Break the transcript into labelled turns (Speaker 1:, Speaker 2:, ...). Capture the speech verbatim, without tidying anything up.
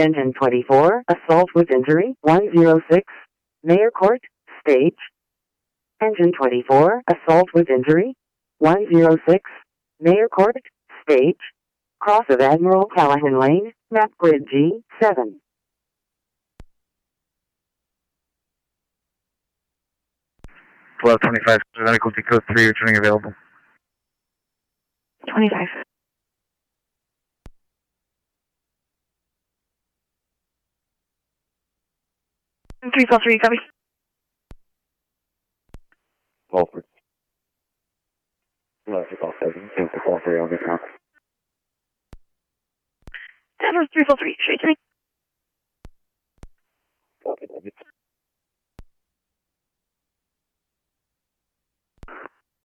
Speaker 1: Engine twenty-four, assault with injury, one oh six, Mayor Court, stage. Engine twenty-four, assault with injury, one oh six, Mayor Court, stage. Cross of Admiral Callahan Lane, map grid G seven.
Speaker 2: twelve twenty-five, medical code three, returning available.
Speaker 3: twenty-five. three four three, copy.
Speaker 4: Call for. No, it's call seven. Call three, I'll get now.
Speaker 3: Denver three four three, straight to me.